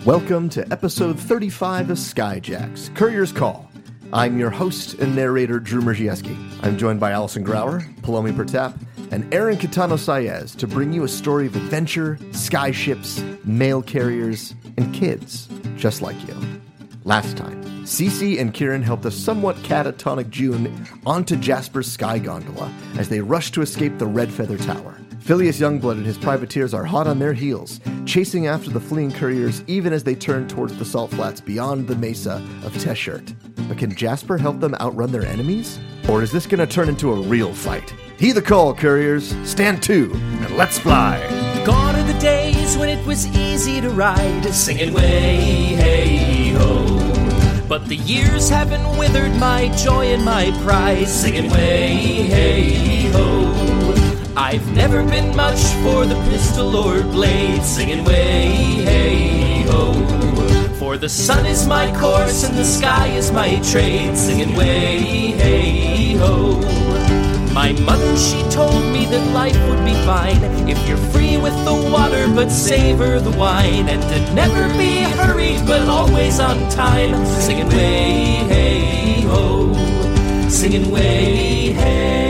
Welcome to episode 35 of Skyjacks, Courier's Call. I'm your host and narrator, Drew Merzieski. I'm joined by Allison Grauer, Palomi Pertap, and Aaron Catano Saez to bring you a story of adventure, skyships, mail carriers, and kids just like you. Last time, Cece and Kieran helped a somewhat catatonic June onto Jasper's sky gondola as they rushed to escape the Red Feather Tower. Phileas Youngblood and his privateers are hot on their heels, chasing after the fleeing couriers even as they turn towards the salt flats beyond the mesa of Teshert. But can Jasper help them outrun their enemies? Or is this going to turn into a real fight? Heed the call, couriers. Stand to, and let's fly. Gone are the days when it was easy to ride, singing way, hey, ho. But the years haven't withered my joy and my pride, singing way, hey, ho. I've never been much for the pistol or blade, singing way, hey, ho. For the sun is my course and the sky is my trade, singing way, hey, ho. My mother, she told me that life would be fine if you're free with the water but savor the wine, and to never be hurried but always on time, singing way, hey, ho. Singing way, hey.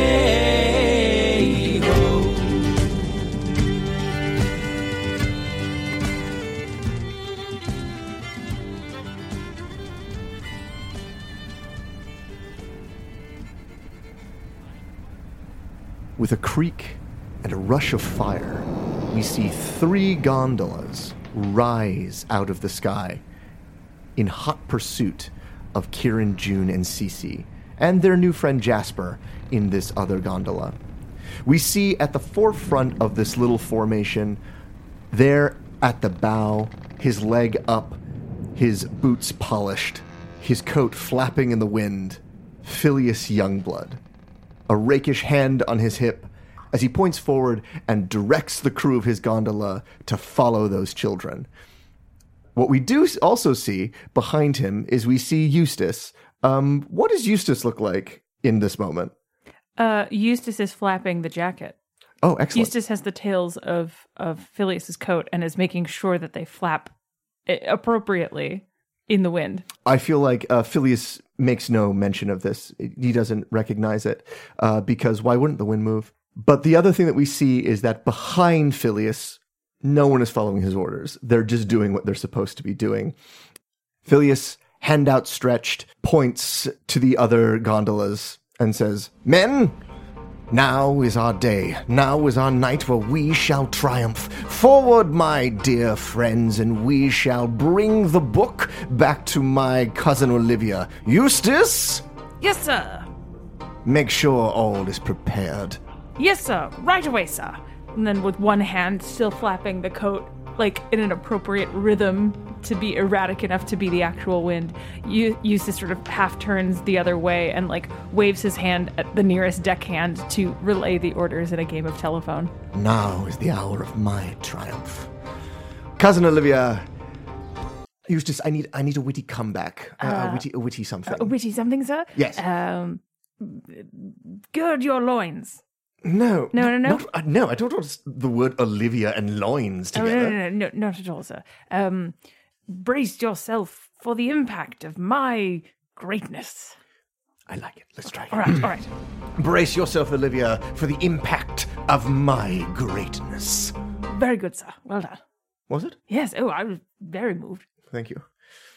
With a creak and a rush of fire, we see 3 gondolas rise out of the sky in hot pursuit of Kieran, June, and Cece, and their new friend Jasper in this other gondola. We see at the forefront of this little formation, there at the bow, his leg up, his boots polished, his coat flapping in the wind, Phileas Youngblood. A rakish hand on his hip as he points forward and directs the crew of his gondola to follow those children. What we do also see behind him is we see Eustace. What does Eustace look like in this moment? Eustace is flapping the jacket. Oh, excellent. Eustace has the tails of Phileas's coat and is making sure that they flap appropriately in the wind. I feel like Phileas makes no mention of this. He doesn't recognize it because why wouldn't the wind move? But the other thing that we see is that behind Phileas, no one is following his orders. They're just doing what they're supposed to be doing. Phileas, hand outstretched, points to the other gondolas and says, "Men, now is our day. Now is our night where we shall triumph. Forward, my dear friends, and we shall bring the book back to my cousin Olivia. Eustace? Yes, sir. Make sure all is prepared." Yes, sir. Right away, sir. And then with one hand still flapping the coat, like in an appropriate rhythm to be erratic enough to be the actual wind, Eustace sort of half turns the other way and like waves his hand at the nearest deckhand to relay the orders in a game of telephone. Now is the hour of my triumph. Cousin Olivia, Eustace, I need a witty comeback. A witty something. A witty something, sir? Yes. Gird your loins. No. No? No, I don't want the word Olivia and loins together. No, not at all, sir. Brace yourself for the impact of my greatness. I like it. Let's try it. All right. Brace yourself, Olivia, for the impact of my greatness. Very good, sir. Well done. Was it? Yes. Oh, I was very moved. Thank you.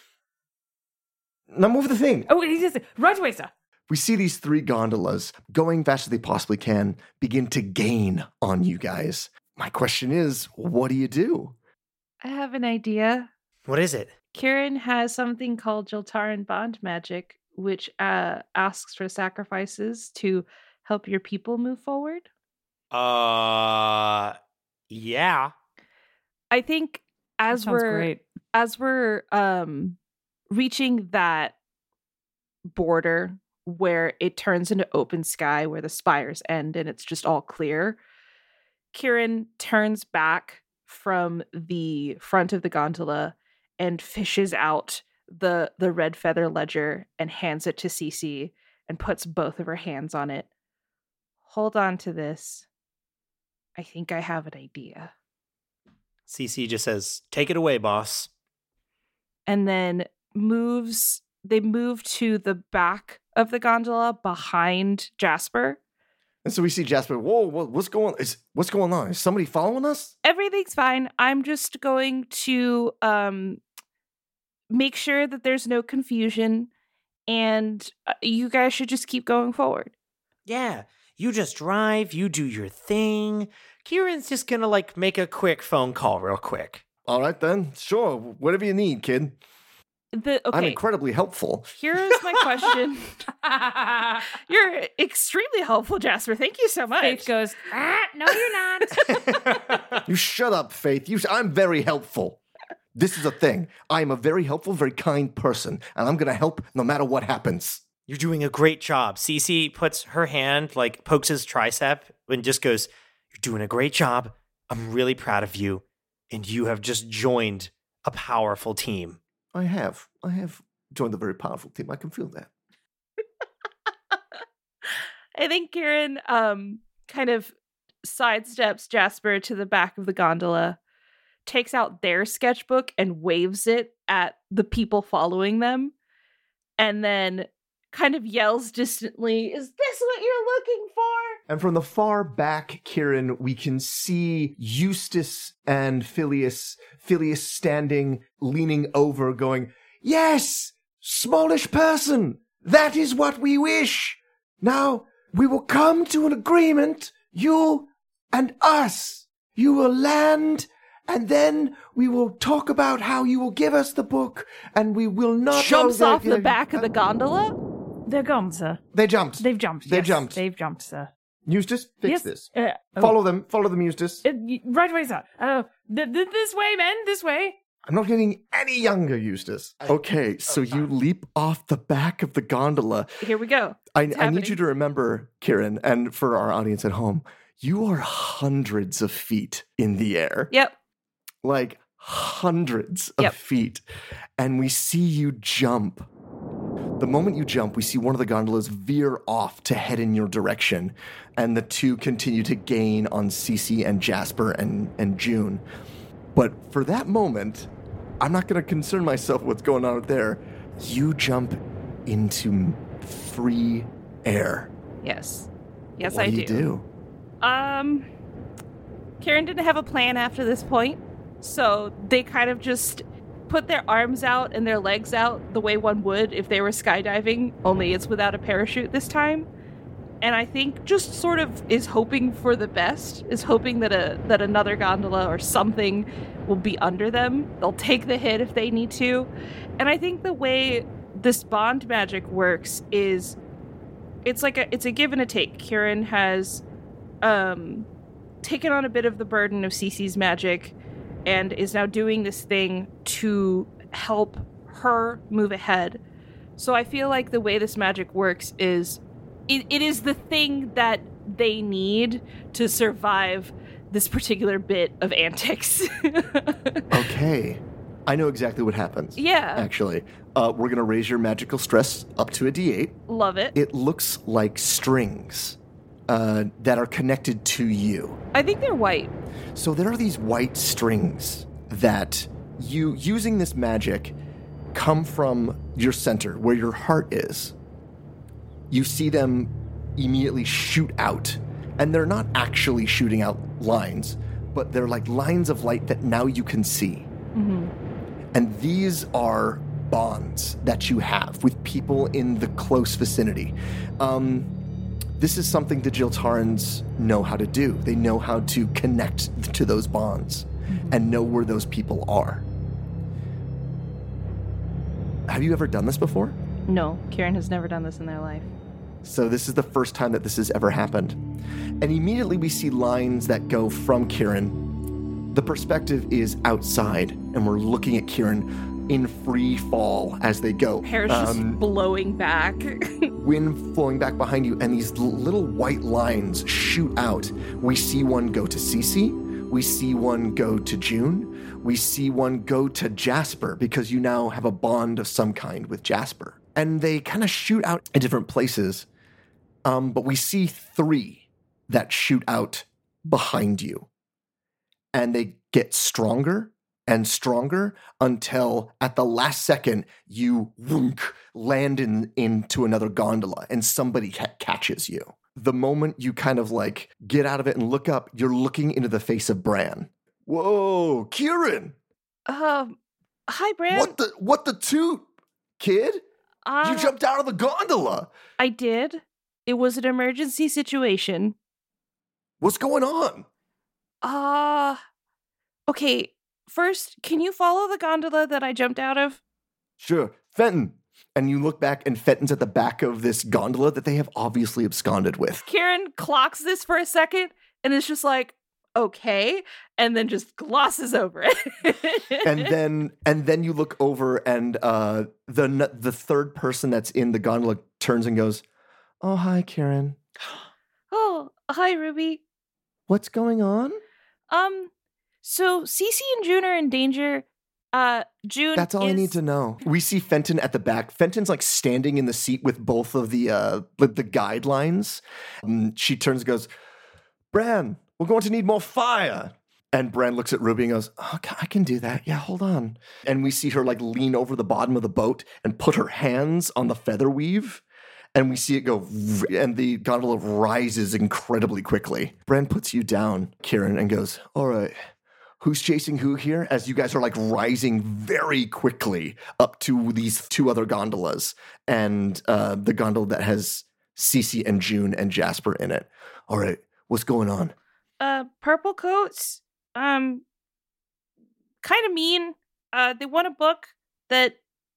Now move the thing. Oh, it is. Right away, sir. We see these 3 gondolas, going fast as they possibly can, begin to gain on you guys. My question is, what do? I have an idea. What is it? Kieran has something called Jiltaran Bond Magic, which asks for sacrifices to help your people move forward. Yeah. I think as we're reaching that border where it turns into open sky, where the spires end and it's just all clear, Kieran turns back from the front of the gondola and fishes out the red feather ledger and hands it to Cece and puts both of her hands on it. Hold on to this. I think I have an idea. CC just says, "Take it away, boss." and then they move to the back of the gondola behind Jasper. And so we see Jasper, whoa, what's going on? Is somebody following us? Everything's fine. I'm just going to make sure that there's no confusion, and you guys should just keep going forward. Yeah, you just drive, you do your thing. Kieran's just gonna, make a quick phone call real quick. All right, then. Sure. Whatever you need, kid. Okay. I'm incredibly helpful. Here's my question. You're extremely helpful, Jasper. Thank you so much. Faith goes, no, you're not. You shut up, Faith. I'm very helpful. This is a thing. I'm a very helpful, very kind person, and I'm going to help no matter what happens. You're doing a great job. Cece puts her hand, pokes his tricep and just goes, you're doing a great job. I'm really proud of you. And you have just joined a powerful team. I have joined a very powerful team. I can feel that. I think Kieran kind of sidesteps Jasper to the back of the gondola, takes out their sketchbook and waves it at the people following them, and then kind of yells distantly, "Is this what you're looking for?" And from the far back, Kieran, we can see Eustace and Phileas standing, leaning over, going, "Yes, smallish person, that is what we wish. Now, we will come to an agreement, you and us. You will land, and then we will talk about how you will give us the book, and we will not..." Jumps off the back of the gondola? They're gone, sir. They jumped. They've jumped. They've jumped. They've jumped, sir. Eustace, fix Yes. this. Oh. Follow them, Eustace. Right away, sir. This way, men. This way. I'm not getting any younger, Eustace. Okay, so you leap off the back of the gondola. Here we go. I happening. need you to remember, Kieran, and for our audience at home, you are hundreds of feet in the air. Yep. Like hundreds of Yep. feet. And we see you jump. The moment you jump, we see one of the gondolas veer off to head in your direction, and the two continue to gain on Cece and Jasper and June. But for that moment, I'm not going to concern myself with what's going on out there. You jump into free air. Yes, What I do you do? Kieran didn't have a plan after this point, so they kind of just put their arms out and their legs out the way one would if they were skydiving, only it's without a parachute this time. And I think just sort of is hoping for the best, is hoping that another gondola or something will be under them. They'll take the hit if they need to. And I think the way this bond magic works is it's a give and a take. Kieran has taken on a bit of the burden of Cece's magic and is now doing this thing to help her move ahead. So I feel like the way this magic works is it is the thing that they need to survive this particular bit of antics. Okay. I know exactly what happens. Yeah. Actually. We're going to raise your magical stress up to a D8. Love it. It looks like strings that are connected to you. I think they're white. So there are these white strings that you, using this magic, come from your center, where your heart is. You see them immediately shoot out. And they're not actually shooting out lines, but they're like lines of light that now you can see. Mm-hmm. And these are bonds that you have with people in the close vicinity. This is something the Jiltarans know how to do. They know how to connect to those bonds and know where those people are. Have you ever done this before? No, Kieran has never done this in their life. So this is the first time that this has ever happened. And immediately we see lines that go from Kieran. The perspective is outside, and we're looking at Kieran in free fall as they go. Hair's just blowing back. Wind flowing back behind you, and these little white lines shoot out. We see one go to Cece. We see one go to June. We see one go to Jasper, because you now have a bond of some kind with Jasper. And they kind of shoot out at different places. But we see 3 that shoot out behind you. And they get stronger and stronger until at the last second you land into another gondola and somebody catches you. The moment you kind of like get out of it and look up, you're looking into the face of Bran. Whoa, Kieran! Hi, Bran. What the toot, kid? You jumped out of the gondola. I did. It was an emergency situation. What's going on? Okay. First, can you follow the gondola that I jumped out of? Sure. Fenton. And you look back, and Fenton's at the back of this gondola that they have obviously absconded with. Kieran clocks this for a second and is just like, okay, and then just glosses over it. and then you look over, and the third person that's in the gondola turns and goes, "Oh, hi, Kieran. Oh, hi, Ruby. What's going on?" So Cece and June are in danger. June. That's all I need to know. We see Fenton at the back. Fenton's like standing in the seat with both of the guidelines. She turns and goes, "Bran, we're going to need more fire." And Bran looks at Ruby and goes, "Oh, I can do that. Yeah, hold on." And we see her like lean over the bottom of the boat and put her hands on the feather weave. And we see it go, and the gondola rises incredibly quickly. Bran puts you down, Kieran, and goes, "All right, who's chasing who here?" As you guys are like rising very quickly up to these two other gondolas, and the gondola that has Cece and June and Jasper in it. All right, what's going on? Purple coats, kind of mean. They want a book that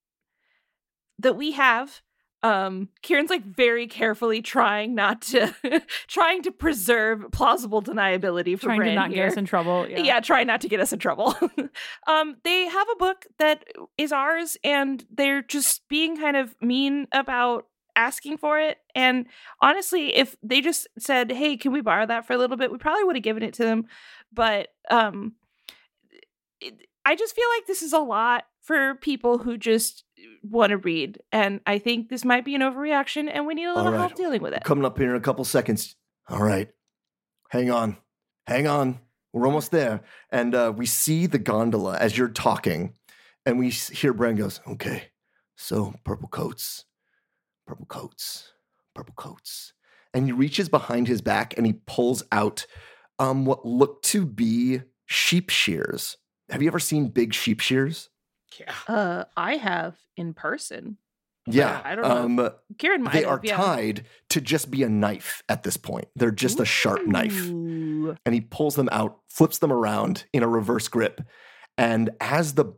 we have. Kieran's like very carefully trying to preserve plausible deniability for trying Bran to not here. get us in trouble. Yeah, trying not to get us in trouble. They have a book that is ours, and they're just being kind of mean about asking for it. And honestly, if they just said, "Hey, can we borrow that for a little bit?" we probably would have given it to them. But I just feel like this is a lot for people who just want to read. And I think this might be an overreaction, and we need a little help dealing with it. Coming up here in a couple seconds. All right. Hang on. We're almost there. And we see the gondola as you're talking, and we hear Bran goes, "Okay, so purple coats. And he reaches behind his back and he pulls out what look to be sheep shears. Have you ever seen big sheep shears? Yeah. I have in person. Yeah. I don't know. Kieran might They have, are tied to just be a knife at this point. They're just a sharp knife. Ooh. And he pulls them out, flips them around in a reverse grip. And as the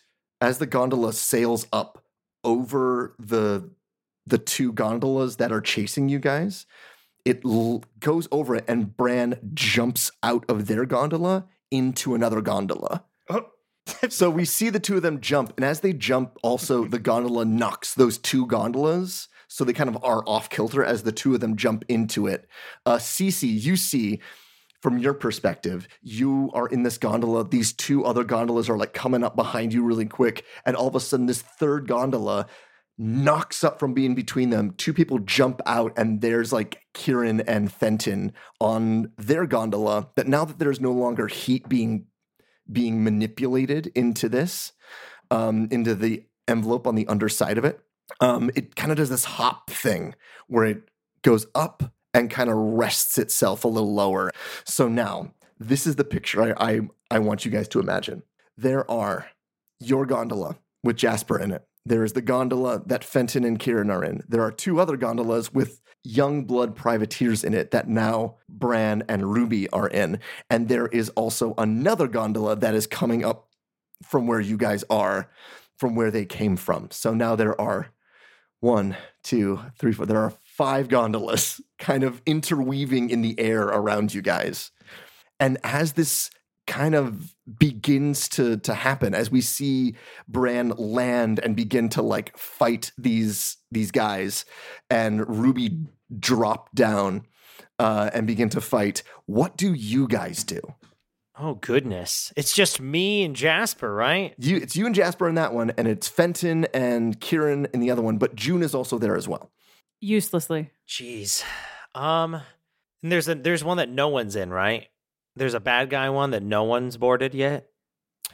gondola sails up over the two gondolas that are chasing you guys, it goes over it, and Bran jumps out of their gondola into another gondola. Oh. So we see the two of them jump, and as they jump, also the gondola knocks those two gondolas, so they kind of are off kilter as the two of them jump into it. Cece, you see, from your perspective, you are in this gondola. These two other gondolas are like coming up behind you really quick, and all of a sudden this third gondola knocks up from being between them. Two people jump out, and there's like Kieran and Fenton on their gondola. That now that there's no longer heat being manipulated into this, into the envelope on the underside of it, it kind of does this hop thing where it goes up and kind of rests itself a little lower. So now this is the picture I want you guys to imagine. There are your gondola with Jasper in it. There is the gondola that Fenton and Kieran are in. There are two other gondolas with young blood privateers in it that now Bran and Ruby are in. And there is also another gondola that is coming up from where you guys are, from where they came from. So now there are 1, 2, 3, 4. There are 5 gondolas kind of interweaving in the air around you guys. And as this kind of begins to happen, as we see Bran land and begin to like fight these guys, and Ruby drop down and begin to fight, what do you guys do? Oh, goodness. It's just me and Jasper, right? It's you and Jasper in that one, and it's Fenton and Kieran in the other one, but June is also there as well. Uselessly. Jeez. And there's one that no one's in, right? There's a bad guy one that no one's boarded yet.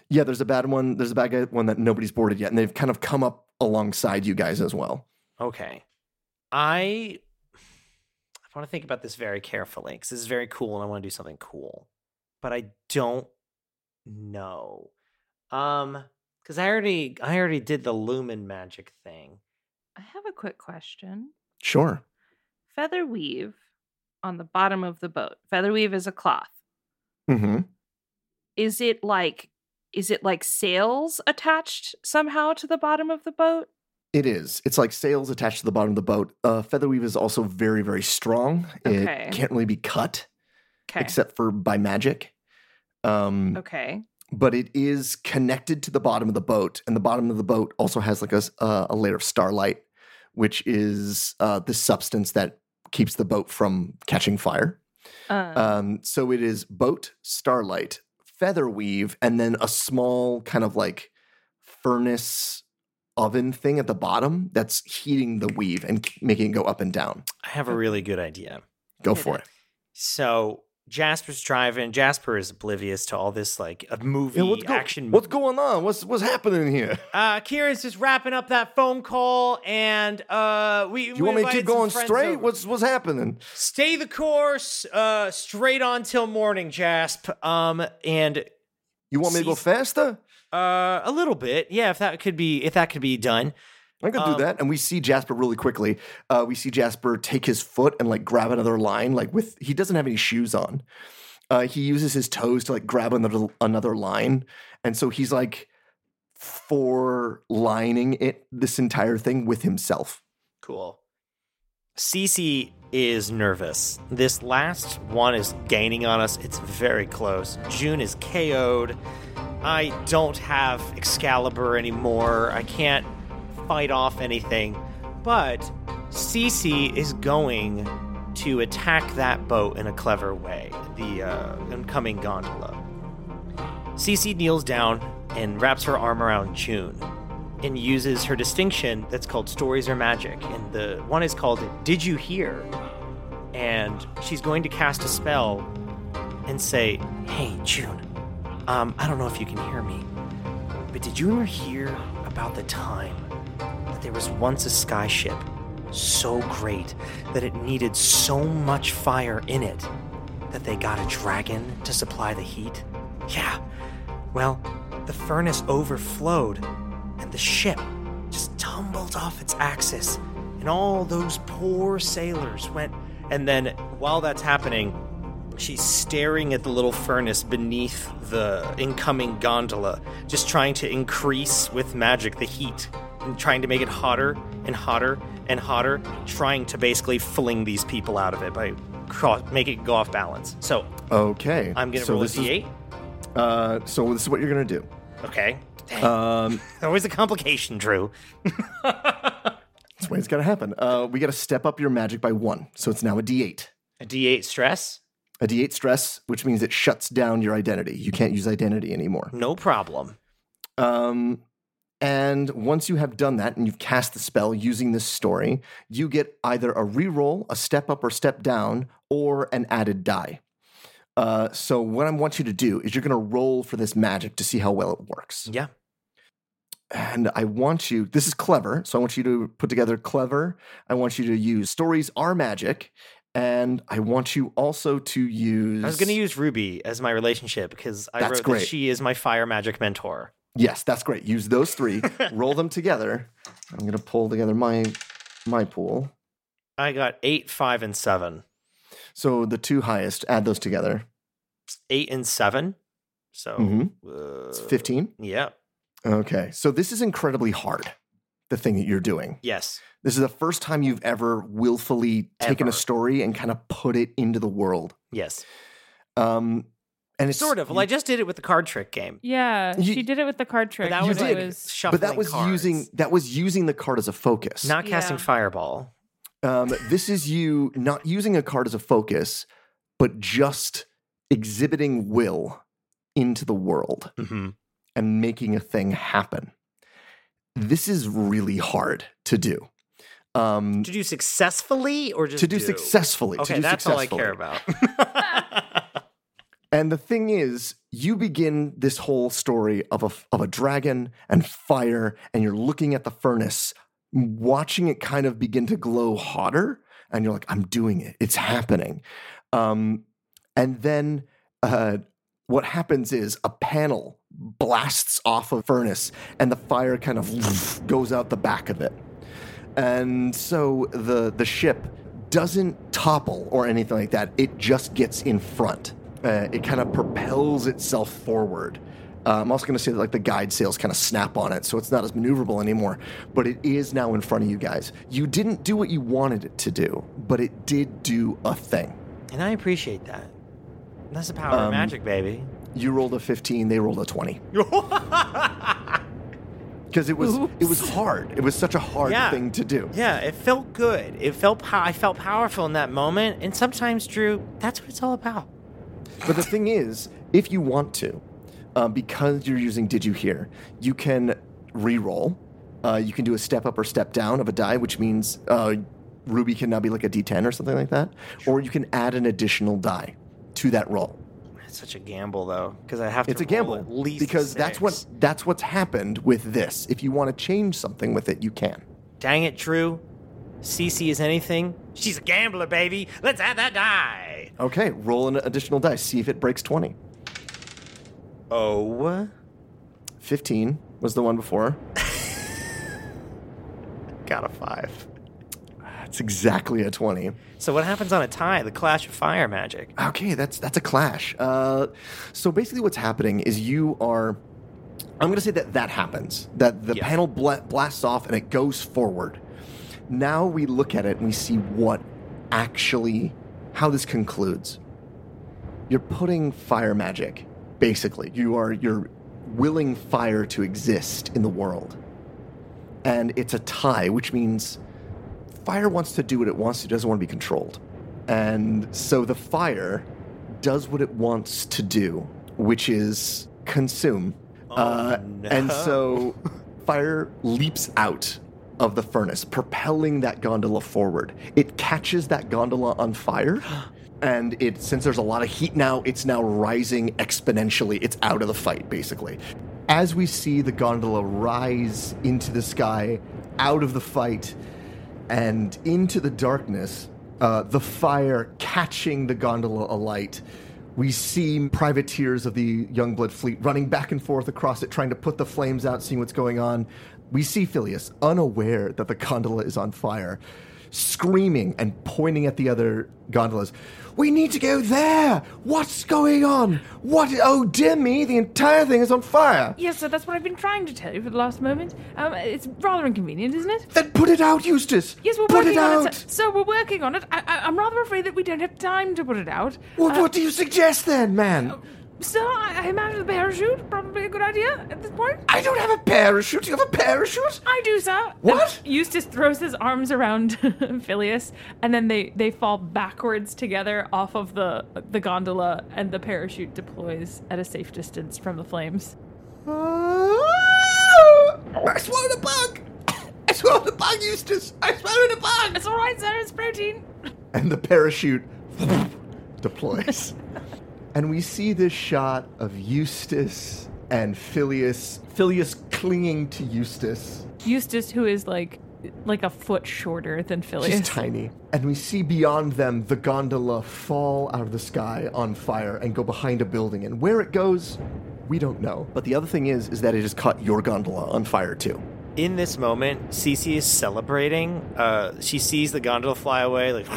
Yeah, there's a bad one. There's a bad guy one that nobody's boarded yet, and they've kind of come up alongside you guys as well. Okay. I want to think about this very carefully because this is very cool and I want to do something cool. But I don't know. Because I already did the lumen magic thing. I have a quick question. Sure. Feather weave on the bottom of the boat. Feather weave is a cloth. Mm-hmm. Is it like sails attached somehow to the bottom of the boat? It is. It's like sails attached to the bottom of the boat. Featherweave is also very, very strong. Okay. It can't really be cut, Okay. except for by magic. Okay. But it is connected to the bottom of the boat, and the bottom of the boat also has like a layer of starlight, which is the substance that keeps the boat from catching fire. So it is boat, starlight, featherweave, and then a small kind of like furnace oven thing at the bottom that's heating the weave and making it go up and down. I have a really good idea. Go for it. So Jasper's driving. Jasper is oblivious to all this like a movie action. What's going on? What's happening here? Kieran's just wrapping up that phone call, and we. You want me to keep going straight? What's happening? Stay the course, straight on till morning, Jasp. And you want me to go faster? A little bit, yeah. If that could be done. I could do that. And we see Jasper really quickly. We see Jasper take his foot and like grab another line. He doesn't have any shoes on. He uses his toes to like grab another line. And so he's like lining this entire thing with himself. Cool. Cece is nervous. This last one is gaining on us. It's very close. June is KO'd. I don't have Excalibur anymore. I can't fight off anything. But Cece is going to attack that boat in a clever way, the oncoming gondola. Cece kneels down and wraps her arm around June and uses her distinction that's called Stories Are Magic. And the one is called Did You Hear? And she's going to cast a spell and say, Hey, June, I don't know if you can hear me, but did you ever hear about the time that there was once a skyship so great that it needed so much fire in it that they got a dragon to supply the heat? Yeah, well, the furnace overflowed and the ship just tumbled off its axis and all those poor sailors went. And then while that's happening, she's staring at the little furnace beneath the incoming gondola, just trying to increase with magic the heat and trying to make it hotter and hotter and hotter, trying to basically fling these people out of it by make it go off balance. So, okay, I'm going to roll a d8. So this is what you're going to do. Okay. Always a complication, Drew. That's the way it's got to happen. We got to step up your magic by 1, so it's now a d8. A d8 stress? A d8 stress, which means it shuts down your identity. You can't use identity anymore. No problem. And once you have done that and you've cast the spell using this story, you get either a reroll, a step up or step down, or an added die. So what I want you to do is you're going to roll for this magic to see how well it works. Yeah. And I want you, this is clever, so I want you to put together clever. I want you to use Stories Are Magic. And I want you also to use... I was going to use Ruby as my relationship because I wrote that she is my fire magic mentor. Yes, that's great. Use those 3. Roll them together. I'm going to pull together my pool. I got 8, 5, and 7. So the 2 highest, add those together. 8 and 7. So... It's 15? Yeah. Okay. So this is incredibly hard, the thing that you're doing. Yes. This is the first time you've ever willfully taken a story and kind of put it into the world. Yes. And it's sort of. Well, I just did it with the card trick game. Yeah, she did it with the card trick. But that was shuffling cards. That was using the card as a focus. Not casting fireball. This is you not using a card as a focus, but just exhibiting will into the world and making a thing happen. This is really hard to do. To do successfully or just to do successfully? Okay, that's all I care about. And the thing is, you begin this whole story of a dragon and fire, and you're looking at the furnace, watching it kind of begin to glow hotter, and you're like, I'm doing it. It's happening. And then what happens is a panel blasts off a furnace, and the fire kind of goes out the back of it. And so the ship doesn't topple or anything like that. It just gets in front. It kind of propels itself forward. I'm also going to say that like the guide sails kind of snap on it, so it's not as maneuverable anymore. But it is now in front of you guys. You didn't do what you wanted it to do, but it did do a thing. And I appreciate that. That's the power of magic, baby. You rolled a 15, they rolled a 20. Because it was hard. It was such a hard thing to do. Yeah, it felt good. I felt powerful in that moment. And sometimes, Drew, that's what it's all about. But the thing is, if you want to, because you're using Did You Hear, you can re-roll. You can do a step up or step down of a die, which means Ruby can now be like a D10 or something like that. Or you can add an additional die to that roll. It's such a gamble, though, because I have to. It's a gamble at least because 6. that's what's happened with this. If you want to change something with it, you can. Dang it, Drew. Cece is anything. She's a gambler, baby. Let's add that die. Okay, roll an additional die. See if it breaks 20. Oh. 15 was the one before. Got a 5. That's exactly a 20. So what happens on a tie? The clash of fire magic. Okay, that's a clash. So basically what's happening is you are... I'm going to say that happens. That the panel blasts off and it goes forward. Now we look at it and we see how this concludes. You're putting fire magic, basically. You're willing fire to exist in the world. And it's a tie, which means fire wants to do what it wants to, doesn't want to be controlled. And so the fire does what it wants to do, which is consume. No. And so fire leaps out of the furnace, propelling that gondola forward. It catches that gondola on fire, and since there's a lot of heat now, it's now rising exponentially. It's out of the fight, basically. As we see the gondola rise into the sky, out of the fight, and into the darkness, the fire catching the gondola alight, we see privateers of the Youngblood fleet running back and forth across it, trying to put the flames out, seeing what's going on. We see Phileas, unaware that the gondola is on fire, screaming and pointing at the other gondolas. We need to go there! What's going on? What? Oh, dear me, the entire thing is on fire! Yes, sir, that's what I've been trying to tell you for the last moment. It's rather inconvenient, isn't it? Then put it out, Eustace! Yes, we're working on it, sir. So we're working on it. I'm rather afraid that we don't have time to put it out. What do you suggest then, man? Sir, I imagine the parachute, probably a good idea at this point. I don't have a parachute. You have a parachute? I do, sir. What? And Eustace throws his arms around Phileas, and then they fall backwards together off of the gondola, and the parachute deploys at a safe distance from the flames. I swallowed a bug! I swallowed a bug, Eustace! I swallowed a bug! It's all right, sir. It's protein. And the parachute deploys. And we see this shot of Eustace and Phileas. Phileas clinging to Eustace. Eustace, who is like a foot shorter than Phileas. She's tiny. And we see beyond them the gondola fall out of the sky on fire and go behind a building. And where it goes, we don't know. But the other thing is that it has caught your gondola on fire too. In this moment, Cece is celebrating. She sees the gondola fly away, like...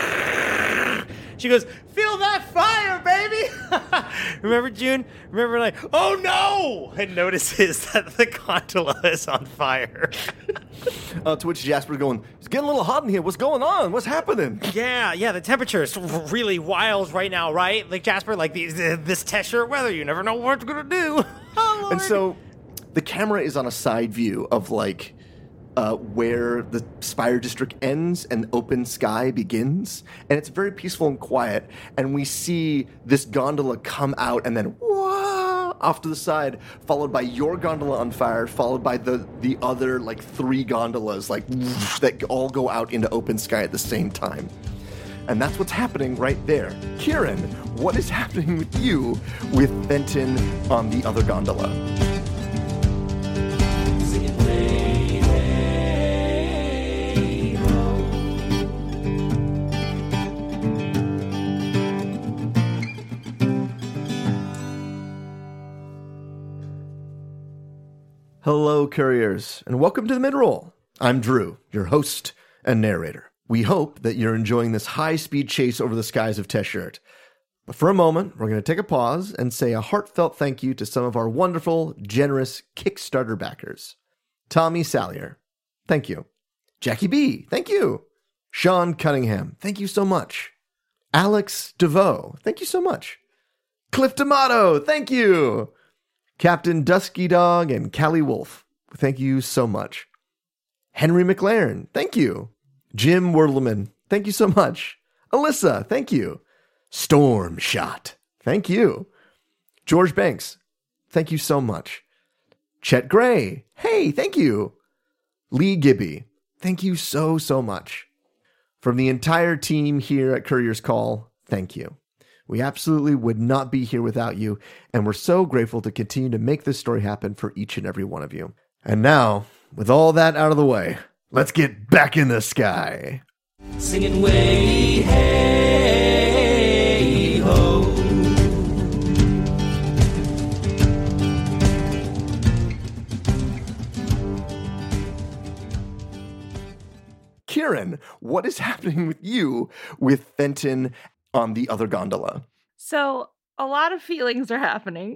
She goes, feel that fire, baby! Remember, June? Remember, like, oh no! And notices that the gondola is on fire. To which Jasper's going, it's getting a little hot in here. What's going on? What's happening? Yeah, the temperature is really wild right now, right? Like, Jasper, like this Tesher weather, you never know what it's going to do. Oh, Lord. And so the camera is on a side view of, like, where the Spire District ends and open sky begins. And it's very peaceful and quiet. And we see this gondola come out and then wah, off to the side, followed by your gondola on fire, followed by the other, like, 3 gondolas, like, that all go out into open sky at the same time. And that's what's happening right there. Kieran, what is happening with you with Fenton on the other gondola? Hello, couriers, and welcome to the Midroll. I'm Drew, your host and narrator. We hope that you're enjoying this high-speed chase over the skies of Teshurt. But for a moment, we're going to take a pause and say a heartfelt thank you to some of our wonderful, generous Kickstarter backers. Tommy Sallier, thank you. Jackie B, thank you. Sean Cunningham, thank you so much. Alex DeVoe, thank you so much. Cliff D'Amato, thank you. Captain Dusky Dog and Callie Wolf, thank you so much. Henry McLaren, thank you. Jim Wordleman, thank you so much. Alyssa, thank you. Storm Shot, thank you. George Banks, thank you so much. Chet Gray, hey, thank you. Lee Gibby, thank you so much. From the entire team here at Courier's Call, thank you. We absolutely would not be here without you, and we're so grateful to continue to make this story happen for each and every one of you. And now, with all that out of the way, let's get back in the sky. Singing way, hey, ho. Kieran, what is happening with you with Fenton on the other gondola? So a lot of feelings are happening.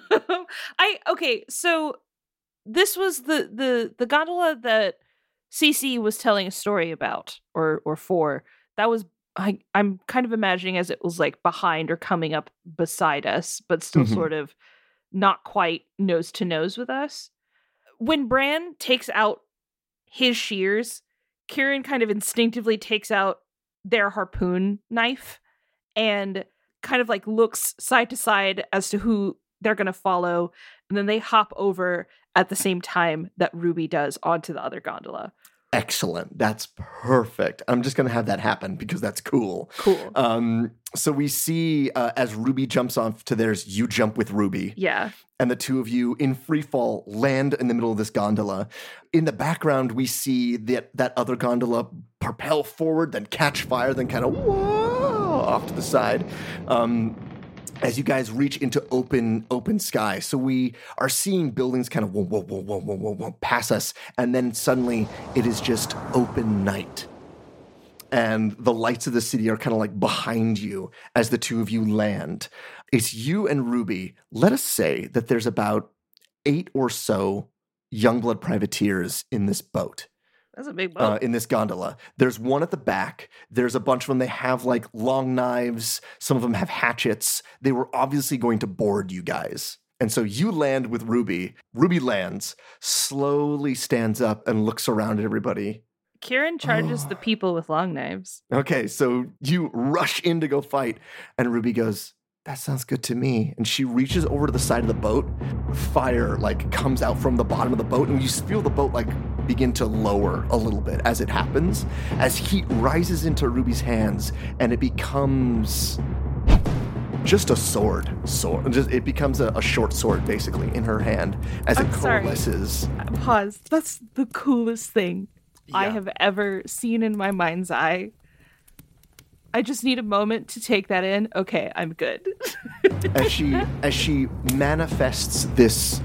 So this was the gondola that CC was telling a story about or for. That was I'm kind of imagining as it was like behind or coming up beside us, but still sort of not quite nose to nose with us. When Bran takes out his shears, Kieran kind of instinctively takes out their harpoon knife and kind of like looks side to side as to who they're going to follow. And then they hop over at the same time that Ruby does onto the other gondola. Excellent. That's perfect. I'm just going to have that happen because that's cool. Cool. So we see as Ruby jumps off to theirs, you jump with Ruby. Yeah. And the two of you in free fall land in the middle of this gondola. In the background, we see that other gondola propel forward, then catch fire, then kind of off to the side. As you guys reach into open sky. So we are seeing buildings kind of whoa, pass us. And then suddenly it is just open night. And the lights of the city are kind of like behind you as the two of you land. It's you and Ruby. Let us say that there's about 8 or so Youngblood privateers in this boat. That's a big boat. In this gondola. There's one at the back. There's a bunch of them. They have like long knives. Some of them have hatchets. They were obviously going to board you guys. And so you land with Ruby. Ruby lands, slowly stands up and looks around at everybody. Kieran charges the people with long knives. Okay, so you rush in to go fight. And Ruby goes, that sounds good to me. And she reaches over to the side of the boat. Fire like comes out from the bottom of the boat. And you feel the boat like begin to lower a little bit as it happens. As heat rises into Ruby's hands and it becomes just a sword. It becomes a short sword basically in her hand as it coalesces. Pause. That's the coolest thing I have ever seen in my mind's eye. I just need a moment to take that in. Okay, I'm good. as she manifests this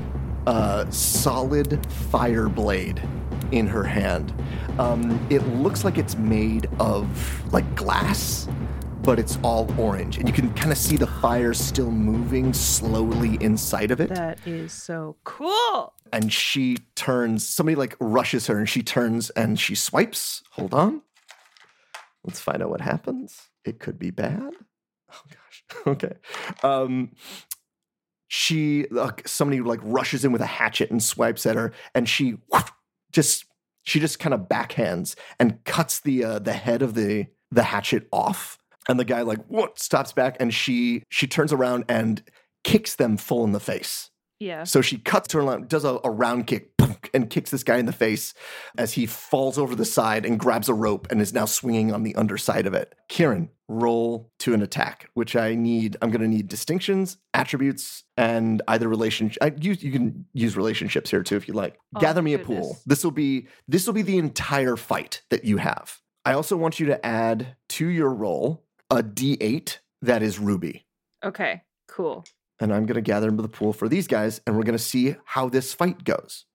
solid fire blade in her hand, it looks like it's made of like glass, but it's all orange, and you can kind of see the fire still moving slowly inside of it. That is so cool. And she turns, somebody like rushes her and she turns and she swipes. Hold on. Let's find out what happens. It could be bad. Oh gosh. Okay. Somebody like rushes in with a hatchet and swipes at her, and she just kind of backhands and cuts the head of the hatchet off. And the guy like stops back, and she turns around and kicks them full in the face. Yeah. So she cuts her line, does a round kick, and kicks this guy in the face as he falls over the side and grabs a rope and is now swinging on the underside of it. Kieran, roll to an attack, which I'm going to need distinctions, attributes, and either relationship. You can use relationships here too if you like. Oh, Gather me goodness. a pool. This will be the entire fight that you have. I also want you to add to your roll a D8 that is Ruby. Okay, cool. And I'm going to gather into the pool for these guys, and we're going to see how this fight goes.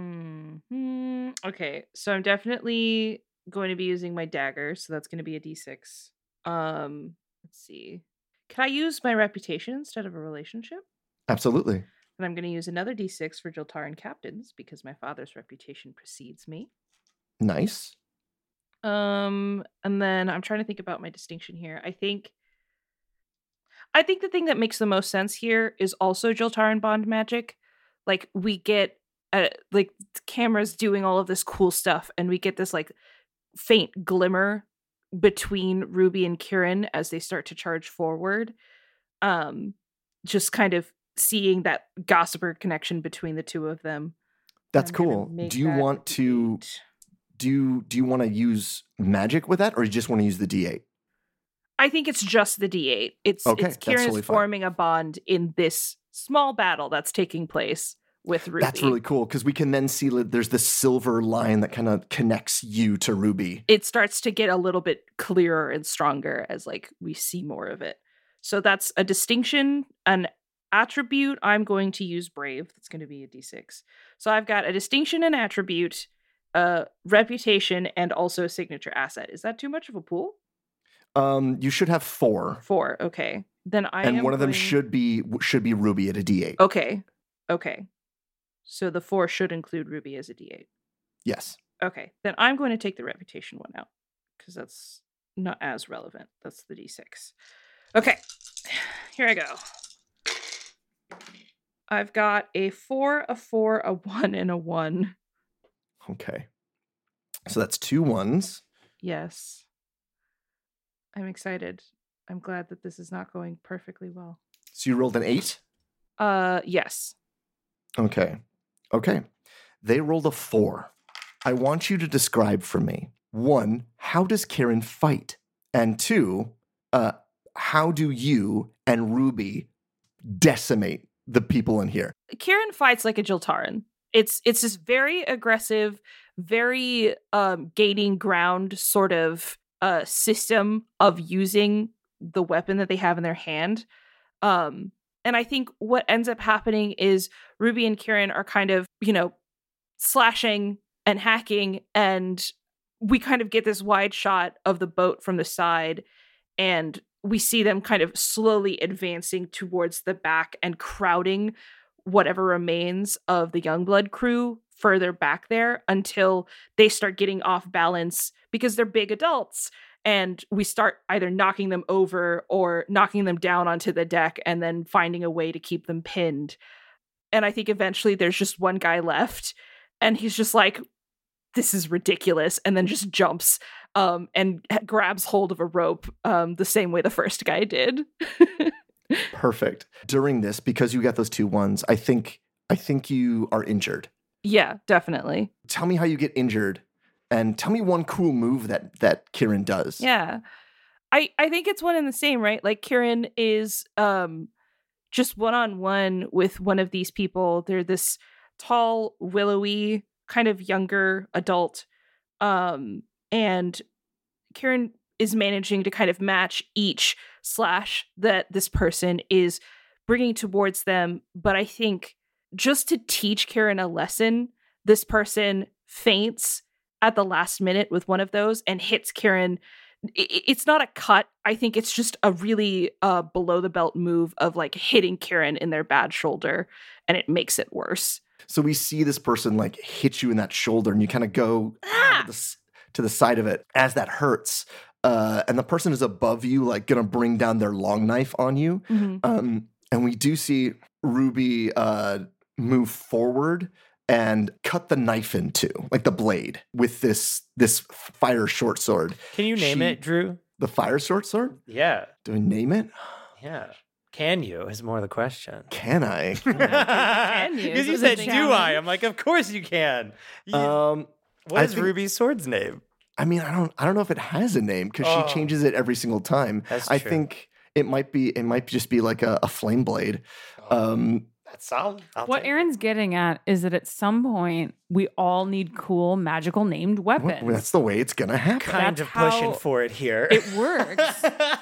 Okay, so I'm definitely going to be using my dagger, so that's going to be a D6. Let's see. Can I use my reputation instead of a relationship? Absolutely. And I'm going to use another D6 for Jiltaran captains because my father's reputation precedes me. Nice. And then I'm trying to think about my distinction here. I think the thing that makes the most sense here is also Jiltaran bond magic. Like we get like cameras doing all of this cool stuff, and we get this like faint glimmer between Ruby and Kieran as they start to charge forward. Just kind of seeing that gossiper connection between the two of them. That's I'm gonna cool. make Do you that want to D8. do you want to use magic with that, or you just want to use the D8? I think it's just the D8. It's Okay, it's that's Kieran totally is fine. forming a bond in this small battle that's taking place with Ruby. That's really cool because we can then see that there's this silver line that kind of connects you to Ruby. It starts to get a little bit clearer and stronger as like we see more of it. So that's a distinction, an attribute. I'm going to use Brave. That's going to be a D6. So I've got a distinction and attribute, reputation, and also a signature asset. Is that too much of a pool? You should have 4. 4. Okay. Then And one of them should be Ruby at a D8. Okay. So the 4 should include Ruby as a D8. Yes. Okay. Then I'm going to take the reputation one out because that's not as relevant. That's the D6. Okay. Here I go. I've got a 4, a 4, a 1, and a 1. Okay. So that's 2 1s. Yes. I'm excited. I'm glad that this is not going perfectly well. So you rolled an 8? Yes. Okay. They rolled a 4. I want you to describe for me, 1, how does Kieran fight? And 2, how do you and Ruby decimate the people in here? Kieran fights like a Jiltaran. It's this very aggressive, very gaining ground sort of system of using the weapon that they have in their hand. And I think what ends up happening is Ruby and Kieran are kind of, slashing and hacking, and we kind of get this wide shot of the boat from the side, and we see them kind of slowly advancing towards the back and crowding whatever remains of the Youngblood crew further back there until they start getting off balance because they're big adults, and we start either knocking them over or knocking them down onto the deck and then finding a way to keep them pinned. And I think eventually there's just one guy left, and he's just like, this is ridiculous, and then just jumps and grabs hold of a rope the same way the first guy did. Perfect. During this, because you got those 2 1s, I think you are injured. Yeah, definitely. Tell me how you get injured, and tell me one cool move that Kieran does. Yeah. I think it's one and the same, right? Like Kieran is just one-on-one with one of these people. They're this tall, willowy, kind of younger adult. And Kieran is managing to kind of match each slash that this person is bringing towards them. But I think just to teach Kieran a lesson, this person faints at the last minute with one of those and hits Kieran. It's not a cut. I think it's just a really below the belt move of like hitting Kieran in their bad shoulder, and it makes it worse. So we see this person like hit you in that shoulder, and you kind of go to the side of it as that hurts. And the person is above you, like going to bring down their long knife on you. Mm-hmm. And we do see Ruby move forward and cut the knife in two, like the blade, with this fire short sword. Can you name it, Drew? The fire short sword? Yeah. Do I name it? Yeah. Can you? Is more the question. Can I? Can you? Because you Is it said, a "Do challenge?" I?" I'm like, "Of course you can." What I is think- Ruby's sword's name? I mean, I don't know if it has a name because Oh. she changes it every single time. That's I true. think it might just be like a flame blade. That's solid. What Aaron's getting at is that at some point we all need cool, magical named weapons. Well, that's the way it's gonna happen. kind That's of pushing how for it here. It works.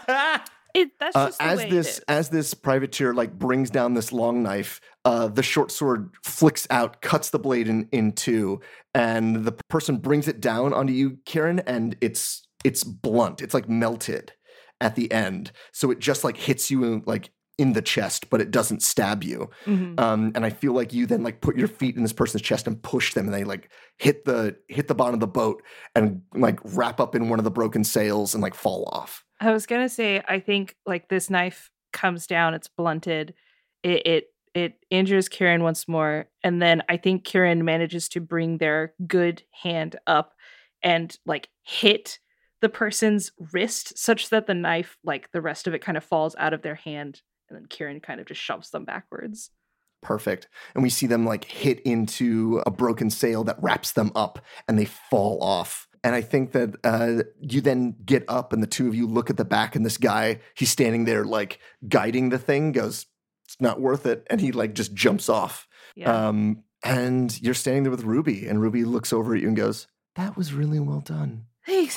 That's just the way it is. As this privateer like brings down this long knife, the short sword flicks out, cuts the blade in two, and the person brings it down onto you, Kieran, and it's blunt. It's like melted at the end, so it just like hits you like in the chest, but it doesn't stab you. Mhm. And I feel like you then like put your feet in this person's chest and push them, and they like hit the bottom of the boat and like wrap up in one of the broken sails and like fall off. I was gonna say, I think like this knife comes down, it's blunted, it injures Kieran once more, and then I think Kieran manages to bring their good hand up and like hit the person's wrist such that the knife, like the rest of it, kind of falls out of their hand, and then Kieran kind of just shoves them backwards. Perfect. And we see them like hit into a broken sail that wraps them up, and they fall off. And I think that you then get up and the two of you look at the back, and this guy, he's standing there like guiding the thing, goes, "It's not worth it." And he like just jumps off. Yeah. And you're standing there with Ruby, and Ruby looks over at you and goes, "That was really well done." Thanks.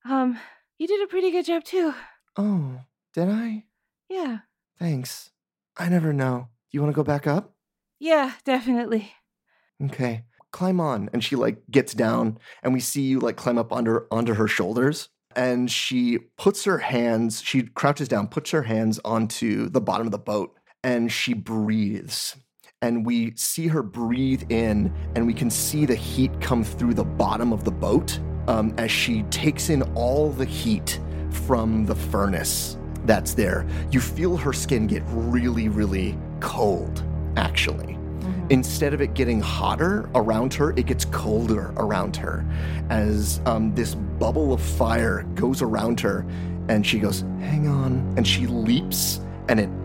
You did a pretty good job too. "Oh, did I? Yeah. Thanks. I never know. Do you want to go back up?" Yeah, definitely. "Okay. Climb on." And she like gets down, and we see you like climb up onto her shoulders, and she crouches down, puts her hands onto the bottom of the boat, and she breathes. And we see her breathe in, and we can see the heat come through the bottom of the boat as she takes in all the heat from the furnace that's there. You feel her skin get really, really cold, actually. Instead of it getting hotter around her, it gets colder around her as this bubble of fire goes around her, and she goes, "Hang on," and she leaps, and it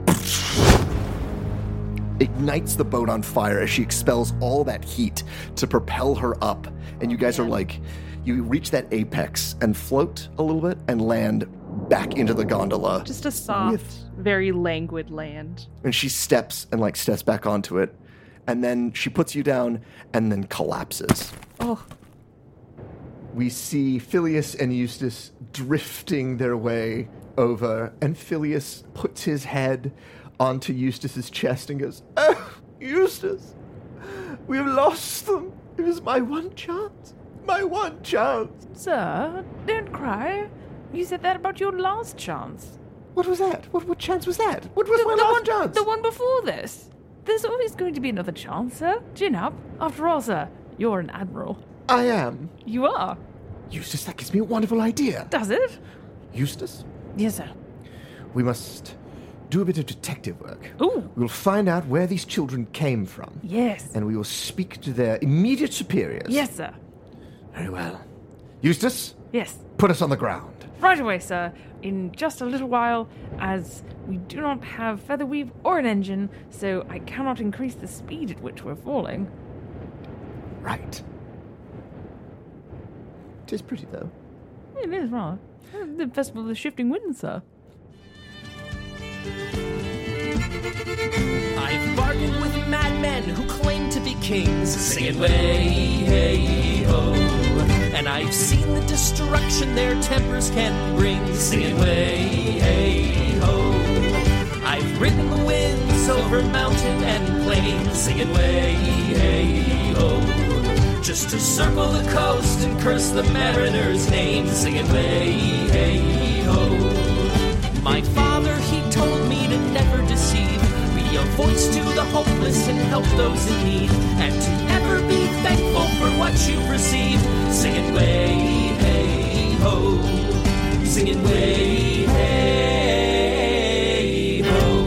ignites the boat on fire as she expels all that heat to propel her up. And you guys are like, you reach that apex and float a little bit and land back into the gondola. Just a soft, very languid land. And she steps back onto it. And then she puts you down and then collapses. Oh, We see Phileas and Eustace drifting their way over, and Phileas puts his head onto Eustace's chest and goes, "Oh, Eustace, we've lost them. It was my one chance. My one chance." Sir, don't cry. You said that about your last chance. What was that? What chance was that? What was my last chance? The one before this. There's always going to be another chance, sir. Chin up. After all, sir, you're an admiral. I am. You are. Eustace, that gives me a wonderful idea. Does it? Eustace, Yes, sir. we must do a bit of detective work. Ooh. We'll find out where these children came from. Yes. And we will speak to their immediate superiors. Yes, sir. Very well. Eustace, Yes. put us on the ground. Right away, sir. In just a little while, as we do not have feather weave or an engine, so I cannot increase the speed at which we're falling. Right. It is pretty, though. It is right. The Festival of the Shifting Winds, sir. I've bargained with madmen who claim to be kings, singing way, hey, ho. And I've seen the destruction their tempers can bring, singing way, hey, ho. I've ridden the winds over mountain and plain, singing way, hey, ho. Just to circle the coast and curse the mariner's name, singing way, hey, ho. My father, he told me to never deceive, be a voice to the hopeless and help those in need, and to never be thankful for what you've received, singing way, hey, ho, singing way, hey, ho.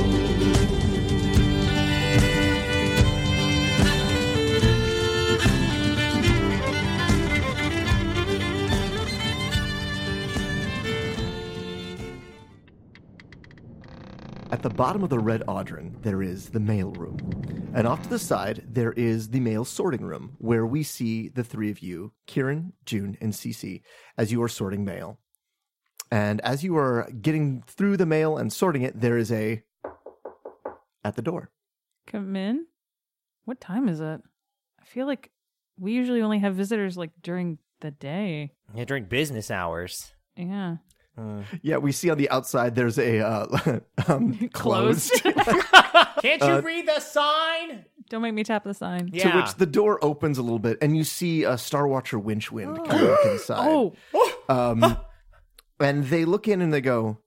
At the bottom of the Red Audron, there is the mail room. And off to the side, there is the mail sorting room, where we see the three of you, Kieran, June, and Cece, as you are sorting mail. And as you are getting through the mail and sorting it, there is a... at the door. Come in? What time is it? I feel like we usually only have visitors like during the day. Yeah, during business hours. Yeah. Yeah, we see on the outside there's a closed. Can't you read the sign? Don't make me tap the sign. Yeah. To which the door opens a little bit, and you see a Star Watcher Winchwind kind of look inside. Oh, And they look in and they go,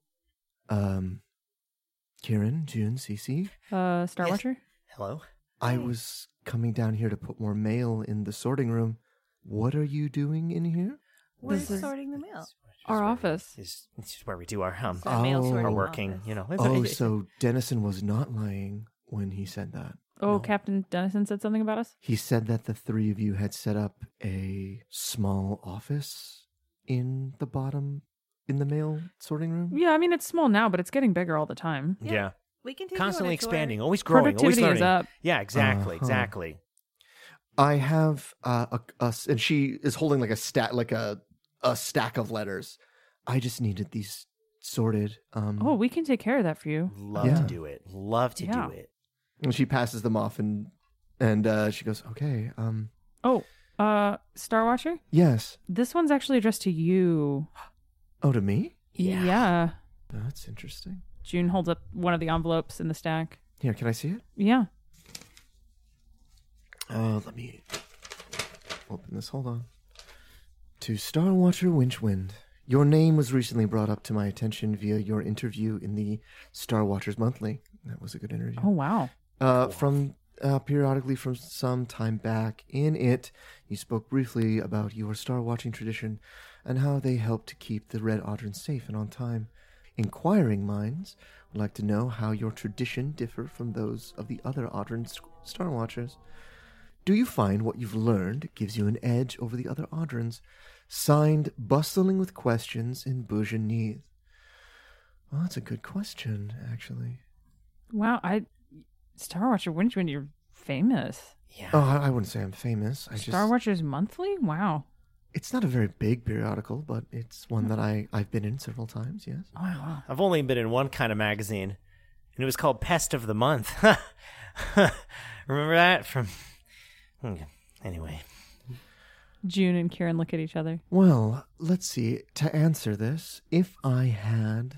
Kieran, June, Cece, Star Watcher? Hello? I was coming down here to put more mail in the sorting room. What are you doing in here? We're This is- sorting the mail. Our office. This is where we do our Our mail Oh. sorting our working, office. you know. Oh, so Dennison was not lying when he said that. Oh, No. Captain Dennison said something about us? He said that the three of you had set up a small office in the mail sorting room. Yeah, I mean, it's small now, but it's getting bigger all the time. Yeah. We can take you on Constantly a tour. expanding, always growing, always Productivity learning. is up. Yeah, exactly, Uh-huh. exactly. I have and she is holding like a stack of letters. I just needed these sorted. Oh, we can take care of that for you. Love Yeah. to do it. Love to Yeah. do it. And she passes them off, and she goes, "Okay, Oh, Star Watcher? yes. This one's actually addressed to you. Oh, to me? Yeah. That's interesting. June holds up one of the envelopes in the stack. Here, can I see it? Yeah. Let me open this. Hold on. To Star Watcher Winchwind. Your name was recently brought up to my attention via your interview in the Star Watchers Monthly. That was a good interview. Oh, wow. From periodically from some time back. In it, you spoke briefly about your star watching tradition and how they help to keep the Red Audron safe and on time. Inquiring minds would like to know how your tradition differ from those of the other Audron Star Watchers. Do you find what you've learned gives you an edge over the other Audrons? Signed, Bustling with Questions in Bourgeon Neath. Well, that's a good question, actually. Wow. Star Watcher Winchwind, you're famous. Yeah. Oh, I wouldn't say I'm famous. Star Watchers Monthly? Wow. It's not a very big periodical, but it's one that I've been in several times, yes. Oh, wow. I've only been in one kind of magazine, and it was called Pest of the Month. Remember that? Anyway. June and Kieran look at each other. Well, let's see. To answer this, if I had...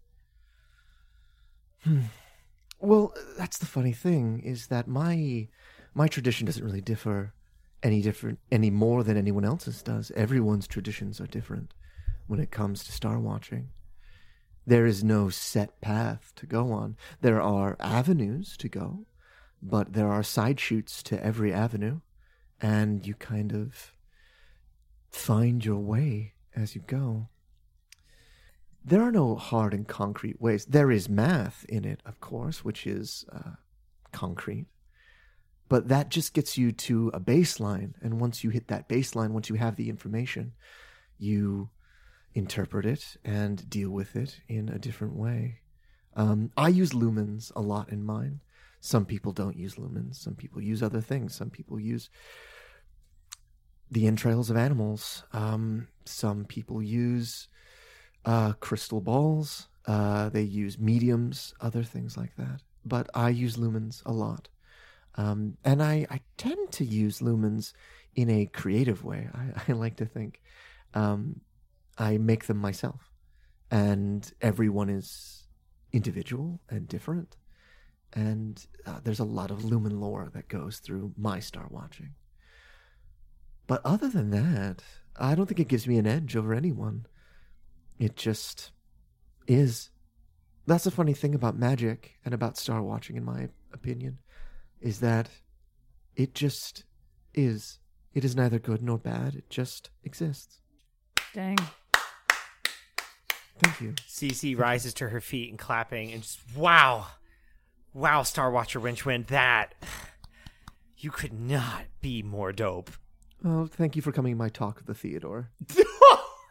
Well, that's the funny thing, is that my tradition doesn't really differ any more than anyone else's does. Everyone's traditions are different when it comes to star watching. There is no set path to go on. There are avenues to go, but there are side shoots to every avenue, and you kind of find your way as you go. There are no hard and concrete ways. There is math in it, of course, which is concrete. But that just gets you to a baseline. And once you hit that baseline, once you have the information, you interpret it and deal with it in a different way. I use lumens a lot in mine. Some people don't use lumens. Some people use other things. Some people use the entrails of animals. Some people use crystal balls. They use mediums, other things like that. But I use lumens a lot. And I tend to use lumens in a creative way. I like to think. I make them myself. And everyone is individual and different. And there's a lot of lumen lore that goes through my star watching. But other than that, I don't think it gives me an edge over anyone. It just is. That's the funny thing about magic and about star watching, in my opinion, is that it just is. It is neither good nor bad. It just exists. Dang. Thank you. Cece rises to her feet and clapping and just, wow, Star Watcher Winchwind, that, you could not be more dope. Oh, thank you for coming to my talk of the Theodore.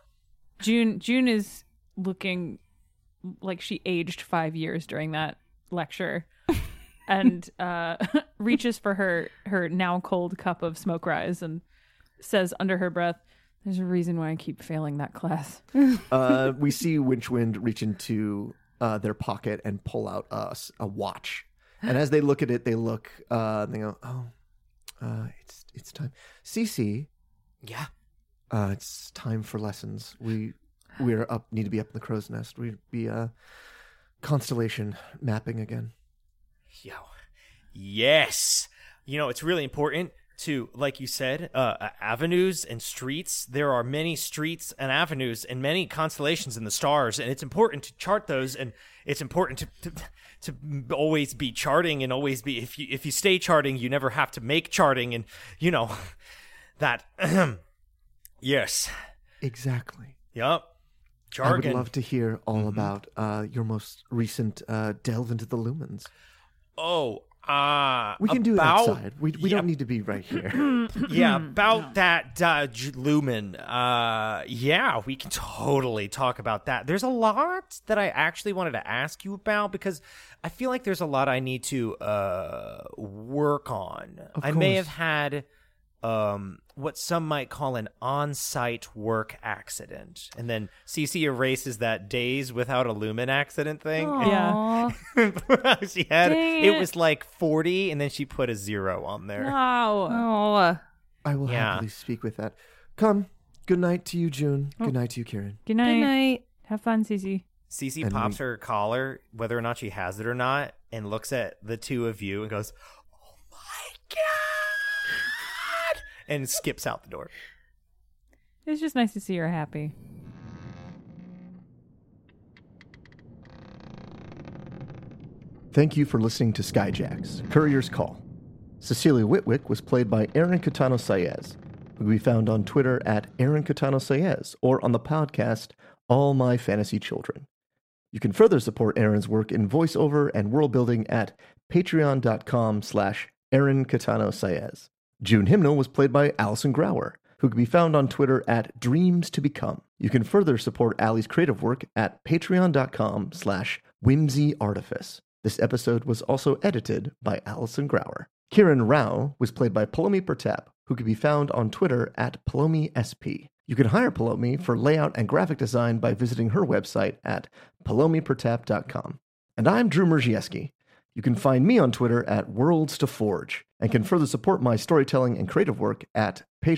June is looking like she aged 5 years during that lecture and reaches for her now cold cup of smoke rise and says under her breath, "There's a reason why I keep failing that class." We see Winchwind reach into their pocket and pull out a watch. And as they look at it, they look, they go, it's time. Cece. Yeah. It's time for lessons. We're up, need to be up in the crow's nest. We'd be constellation mapping again. Yo. Yes. It's really important to, like you said, avenues and streets. There are many streets and avenues and many constellations in the stars, and it's important to chart those, and it's important to always be charting and always be, if you stay charting, you never have to make charting, and that yes. Exactly. Yep. Jargon. I would love to hear all about your most recent delve into the lumens. We can do it outside. We don't need to be right here. Yeah, about that lumen. We can totally talk about that. There's a lot that I actually wanted to ask you about because I feel like there's a lot I need to work on. I may have had what some might call an on-site work accident. And then Cece erases that days without a lumen accident thing. Yeah. She had, it was like 40, and then she put a 0 on there. Wow. I will happily speak with that. Come. Good night to you, June. Good night to you, Kieran. Good night. Good night. Have fun, Cece. Cece pops her collar, whether or not she has it or not, and looks at the two of you and goes, "Oh my God!" and skips out the door. It's just nice to see her happy. Thank you for listening to Skyjacks, Courier's Call. Cecilia Whitwick was played by Aaron Catano Saez, who can be found on Twitter at Aaron Catano Saez or on the podcast All My Fantasy Children. You can further support Aaron's work in voiceover and world building at patreon.com/Aaron Catano Saez. June Hymnal was played by Allison Grauer, who can be found on Twitter at Dreams to Become. You can further support Allie's creative work at patreon.com/whimsyartifice. This episode was also edited by Allison Grauer. Kieran Rao was played by Palomi Pertap, who can be found on Twitter at PalomiSP. You can hire Palomi for layout and graphic design by visiting her website at palomipertap.com. And I'm Drew Merzieski. You can find me on Twitter at Worlds to Forge and can further support my storytelling and creative work at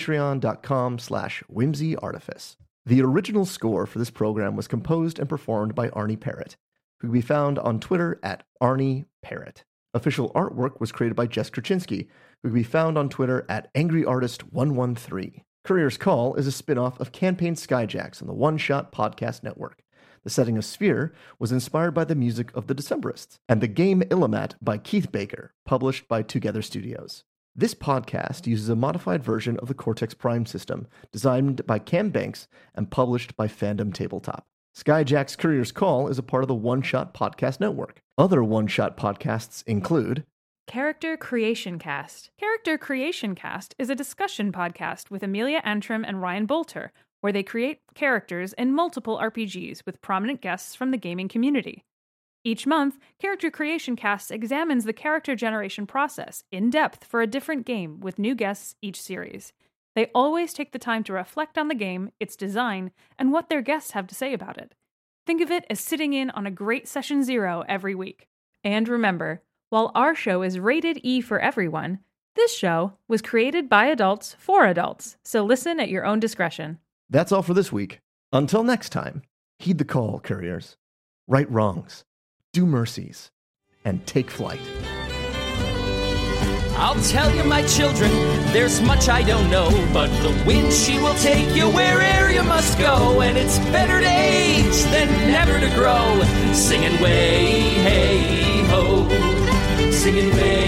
patreon.com/whimsyartifice. The original score for this program was composed and performed by Arnie Parrott, who can be found on Twitter at Arnie Parrott. Official artwork was created by Jess Kraczynski, who can be found on Twitter at AngryArtist113. Courier's Call is a spin-off of Campaign Skyjacks on the One Shot Podcast Network. The setting of Sphere was inspired by the music of the Decemberists, and the game Illimat by Keith Baker, published by Together Studios. This podcast uses a modified version of the Cortex Prime system, designed by Cam Banks and published by Fandom Tabletop. Skyjack's Courier's Call is a part of the One Shot Podcast Network. Other One Shot podcasts include Character Creation Cast. Character Creation Cast is a discussion podcast with Amelia Antrim and Ryan Bolter, where they create characters in multiple RPGs with prominent guests from the gaming community. Each month, Character Creation Cast examines the character generation process in depth for a different game with new guests each series. They always take the time to reflect on the game, its design, and what their guests have to say about it. Think of it as sitting in on a great Session Zero every week. And remember, while our show is rated E for everyone, this show was created by adults for adults, so listen at your own discretion. That's all for this week. Until next time, heed the call, couriers. Right wrongs, do mercies, and take flight. I'll tell you, my children, there's much I don't know, but the wind, she will take you where'er you must go, and it's better to age than never to grow, singing way, hey, ho, singing way.